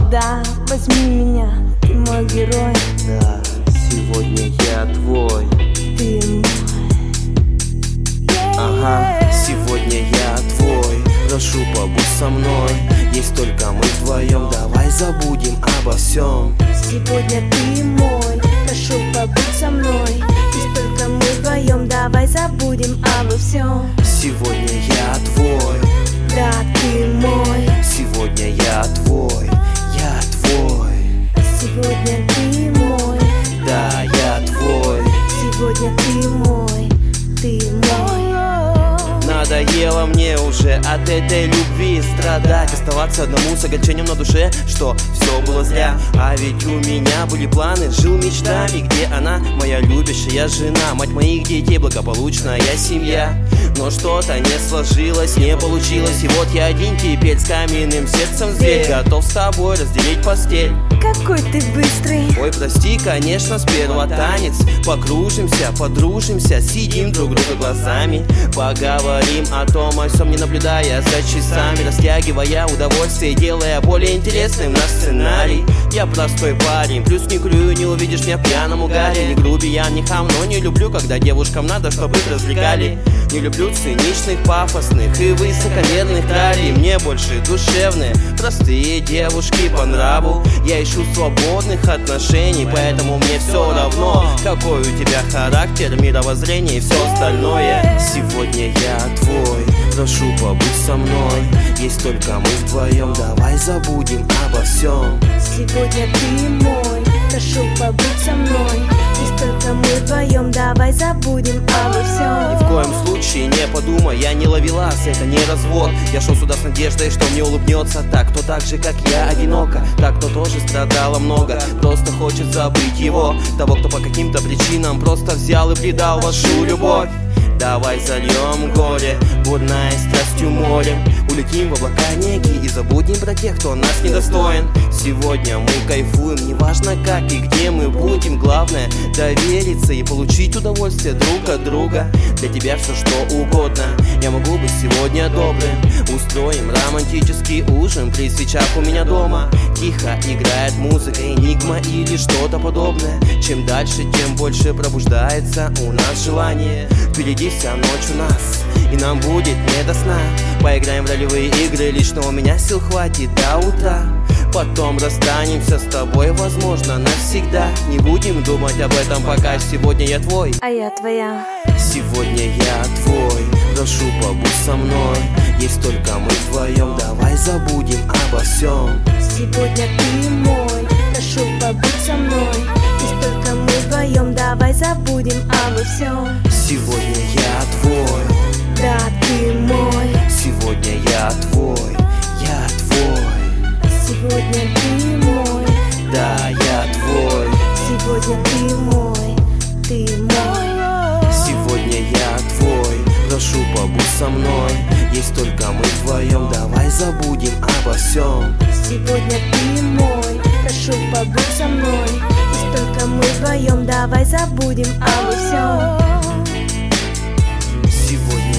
Да, возьми меня, ты мой герой. Да, сегодня я твой. Ты мой. Ага, сегодня я твой. Прошу, побудь со мной. Есть только мы вдвоем, давай забудем обо всем. Сегодня ты мой. Прошу, побудь со мной. Есть только мы вдвоем, давай забудем обо всем. Сегодня я твой. Да, ты мой. Сегодня я твой. Я твой. Сегодня ты мой. Да, я твой. Сегодня ты мой. Ты мой. Надоело мне уже от этой любви страдать, оставаться одному с огорчением на душе, что все было зря. А ведь у меня были планы, жил мечтами, где она, моя любящая жена, мать моих детей, благополучная семья. Но что-то не сложилось, не получилось, и вот я один теперь с каменным сердцем зверь, готов с тобой разделить постель. Какой ты быстрый. Ой, прости, конечно, сперва танец. Покружимся, подружимся, сидим друг друга глазами, поговорим о том, о всем, не наблюдая за часами, растягивая удовольствие, делая более интересным наш сценарий. Я простой парень, плюс не курю, не увидишь меня в пьяном угаре. Не грубиян, не хам, но не люблю, когда девушкам надо, чтобы их развлекали. Не люблю циничных, пафосных и высокомерных троллей. Мне больше душевные, простые девушки по нраву. Я ищу свободных отношений, поэтому мне все равно, какой у тебя характер, мировоззрение и все остальное. Сегодня я твой, прошу, побудь со мной. Есть только мы вдвоем, давай забудем обо всем. Сегодня ты мой, прошу, побудь со мной. Есть только мы вдвоем, давай забудем обо всем. Ни в коем случае не подумай, я не ловелас, это не развод. Я шел сюда с надеждой, что мне улыбнется так, кто так же, как я, одиноко. Так, кто тоже страдало много, просто хочет забыть его, того, кто по каким-то причинам просто взял и предал вашу любовь. Давай зальем горе, бурной страстью морем, улетим в облака неги и забудем про тех, кто нас недостоин. Сегодня мы кайфуем, неважно как и где мы будем. Главное довериться и получить удовольствие друг от друга. Для тебя все что угодно, я могу быть сегодня добрым. Устроим романтический ужин при свечах у меня дома. Тихо играет музыка, энигма или что-то подобное. Чем дальше, тем больше пробуждается у нас желание. Впереди вся ночь у нас, и нам будет не до сна. Поиграем в ролевые игры, лично у меня сил хватит до утра. Потом расстанемся с тобой, возможно, навсегда. Не будем думать об этом пока, сегодня я твой. А я твоя. Сегодня я твой, прошу, побудь со мной. Есть только мы вдвоем, давай забудем обо всем. Сегодня ты мой, прошу, побудь со мной. Есть только мы вдвоем, давай забудем обо всем. Сегодня я твой. Да, ты мой. Сегодня я твой. Я твой. Сегодня ты мой. Да, я твой. Сегодня ты мой. Ты мой. Сегодня я твой, прошу, побудь со мной. Есть только мы вдвоем, давай забудем обо всем. Сегодня ты мой, прошу, побудь со мной. Есть только мы вдвоем, давай забудем обо всем. Сегодня